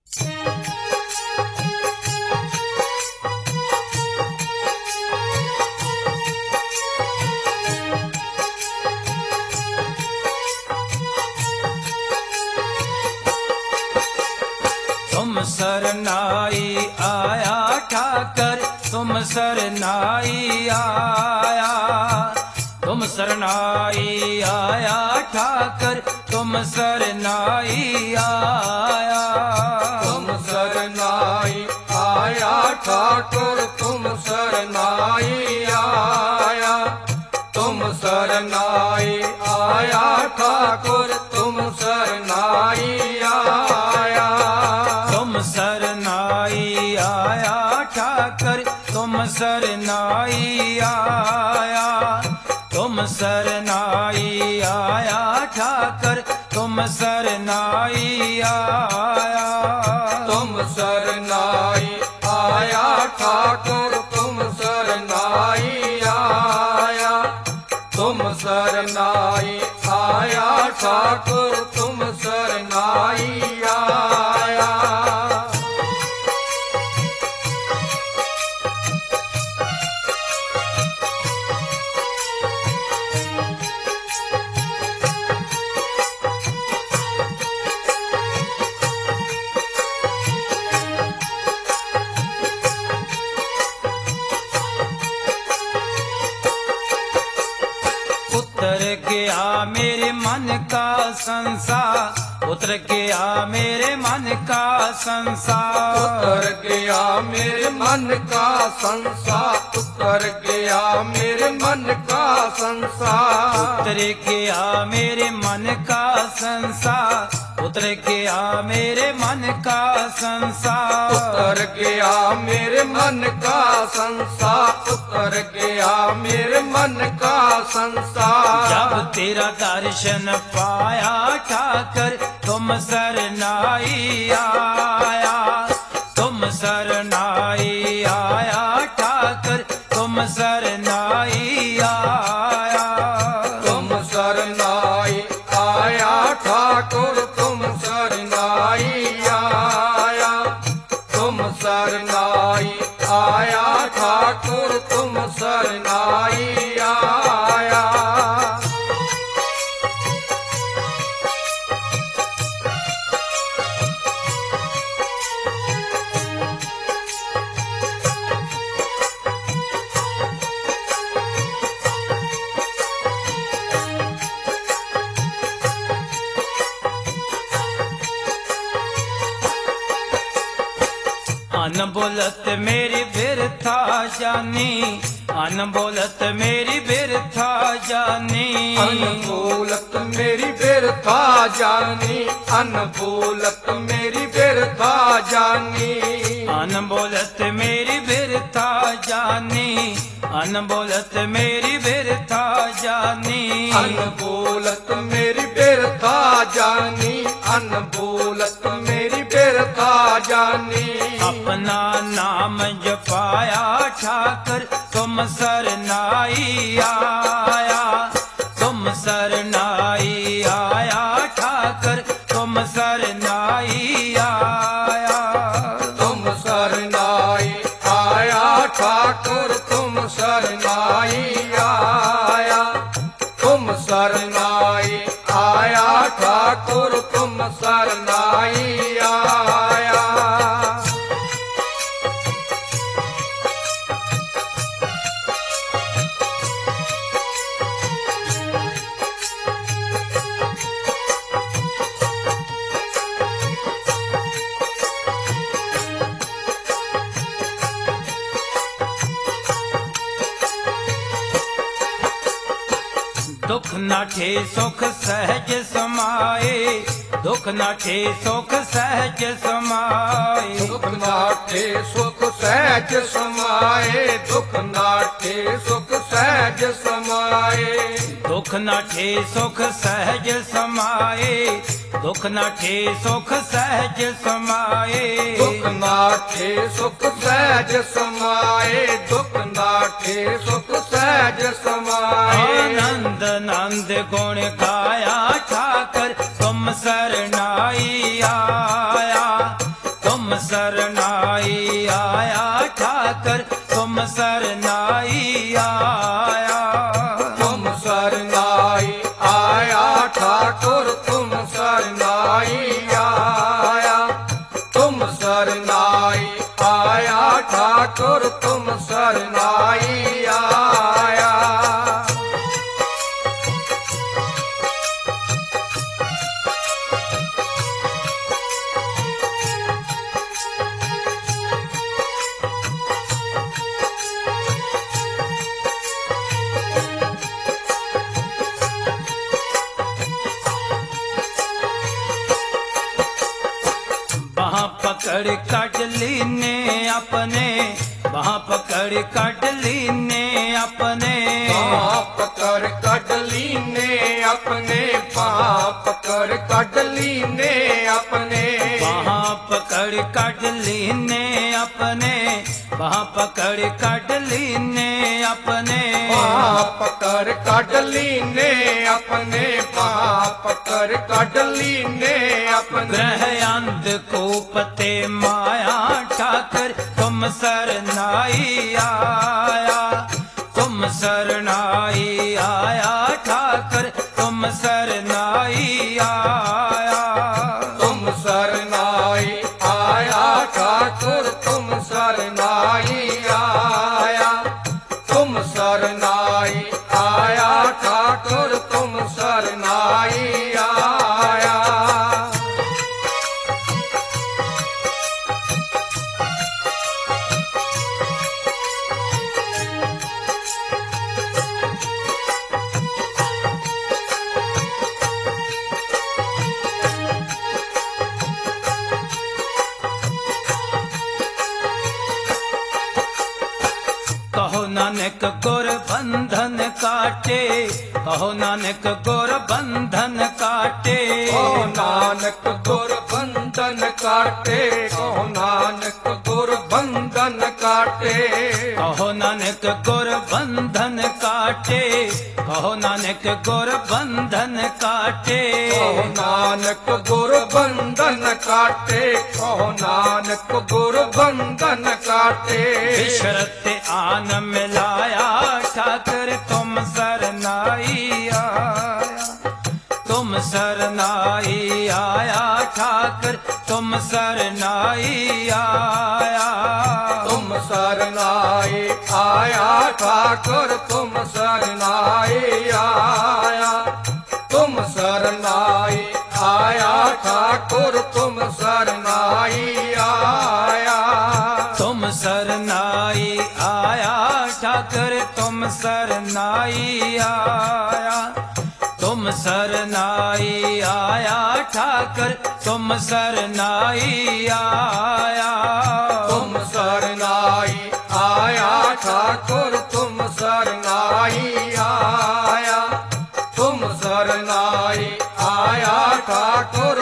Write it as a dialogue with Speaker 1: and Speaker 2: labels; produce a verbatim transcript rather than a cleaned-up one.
Speaker 1: तुम सरनाई आया ठाकर, तुम सरनाई आया, तुम सरनाई आया ठाकर, तुम सरनाई आया।
Speaker 2: तुम सरनाई आया ठाकुर, तुम सरनाई आया, तुम सरनाई आया ठाकुर, तुम सरनाई आया।
Speaker 1: तुम सरनाई आया ठाकर, तुम सरनाई आया, तुम सरनाई आया ठाकर, तुम सरनाई आया।
Speaker 2: तुम सरनाई आया ठाकुर, तुम सरनाई आया, तुम सरनाई आया ठाकुर, तुम सरनाई आया।
Speaker 1: उतर गया मेरे मन का संसार, उतर गया मेरे मन का संसार,
Speaker 2: उतर गया मेरे मन का संसार, उतर गया मेरे मन का संसार,
Speaker 1: उतर गया मेरे मन का संसार, उतर गया मेरे मन का संसार,
Speaker 2: उतर गया मेरे मन का संसार, उतर गया मेरे मन का संसार।
Speaker 1: जब तेरा दर्शन पाया ठाकर, तुम सरनाई आया, तुम सरनाई आया ठाकर, तुम सरनाई आया।
Speaker 2: तुम सरनाई आया ठाकुर, तुम सरनाई आया, तुम सरनाई आया ठाकुर, तुम सरनाई आया।
Speaker 1: अन बोलत मेरी बिरथा जानी, अन बोलत मेरी बिरथा जानी,
Speaker 2: अनबोलत मेरी बिरथा जानी, अनबोलत मेरी बिरथा जानी,
Speaker 1: अनबोलत मेरी बिरथा जानी, अनबोलत मेरी बिरथा जानी,
Speaker 2: अनबोलत मेरी बिरथा जानी, अनबोलत मेरी बिरथा जानी।
Speaker 1: अपना नाम जपाया ठाकर, तुम सरनाई आया, तुम सरनाई आया ठाकर, तुम सरनाई आया।
Speaker 2: तुम सरनाई आया ठाकुर, तुम सरनाई आया, तुम सरनाई आया ठाकुर, तुम सरनाई आया।
Speaker 1: दुख नाठे सुख सहज समाए, दुख नाठे सुख सहज समाए,
Speaker 2: दुख नाठे सुख सहज समाए, दुख नाठे सुख सहज समाए,
Speaker 1: दुख नाठे सुख सहज समाए, दुख नाठे सुख सहज समाए,
Speaker 2: दुख नाठे सुख सहज समाए, दुख नाठे सुख सहज समाए।
Speaker 1: आनंद आनंद गुण गाया ठाकर, तुम सरनाई आया, सरनाई आया ठाकर तुम सरनाई आया।
Speaker 2: तुम सरनाई आया ठाकुर तुम सरनाई आया। तुम सरनाई आया ठाकुर तुम सरनाई आया।
Speaker 1: वहाँ पकड़ काटली ने अपने, वहाँ पकड़ काटली ने अपने,
Speaker 2: पाँ पकड़ कडली ने अपने, पाँ पकड़ कडली ने अपने,
Speaker 1: वहाँ पकड़ काटली ने अपने, वहाँ पकड़ काटली ने अपने,
Speaker 2: पाँ पकड़ कडली ने अपने, पाँ पकड़ कडली ने अपने।
Speaker 1: ग्रह अंधकूपते माया ठाकर तुम सरनाई आया। तुम सरनाई आया ठाकर तुम सरनाई आया।
Speaker 2: तुम सरनाई आया ठाकुर तुम सरनाई आया। तुम सरनाई आया ठाकुर तुम सरनाई आया।
Speaker 1: कहो नानक गुर बंधन काटे, कहो नानक गुर बंधन काटे,
Speaker 2: ओ नानक गुर बंधन काटे, ओ नानक गुर बंधन काटे,
Speaker 1: कहो नानक गुर बंधन काटे, कहो नानक गुर बंधन काटे,
Speaker 2: ओ नानक गुर बंधन काटे, ओ नानक गुर बंधन काटे।
Speaker 1: विशरते आन मिलाया ठाकर तुम सरनाई आया। तुम सरनाई आया ठाकर तुम सरनाई आया।
Speaker 2: तुम सरनाई आया ठाकुर तुम सरनाई आया। तुम सरनाई आया ठाकुर तुम सरनाई आया।
Speaker 1: तुम सरनाई आया ठाकर तुम सरनाई आया। तुम सरनाई आया ठाकर तुम सरनाई आया।
Speaker 2: तुम सरनाई आया ठाकुर तुम सरनाई आया। तुम सरनाई आया ठाकुर